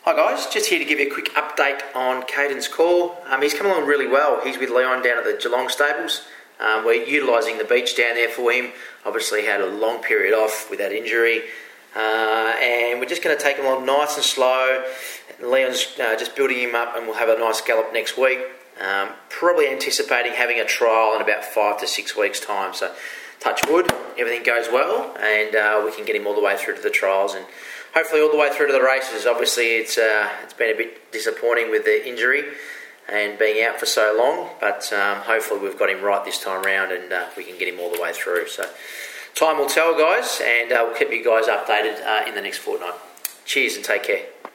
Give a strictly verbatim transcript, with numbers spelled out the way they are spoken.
Hi guys, just here to give you a quick update on Caden's call. Um, he's come along really well. He's with Leon down at the Geelong stables. Um, we're utilising the beach down there for him. Obviously had a long period off with that injury. Uh, and we're just going to take him along nice and slow. Leon's uh, just building him up and we'll have a nice gallop next week. Um, probably anticipating having a trial in about five to six weeks' time. So touch wood, everything goes well and uh, we can get him all the way through to the trials and hopefully all the way through to the races. Obviously it's uh, it's been a bit disappointing with the injury and being out for so long, but um, hopefully we've got him right this time round and uh, we can get him all the way through. So time will tell, guys, and uh, we'll keep you guys updated uh, in the next fortnight. Cheers and take care.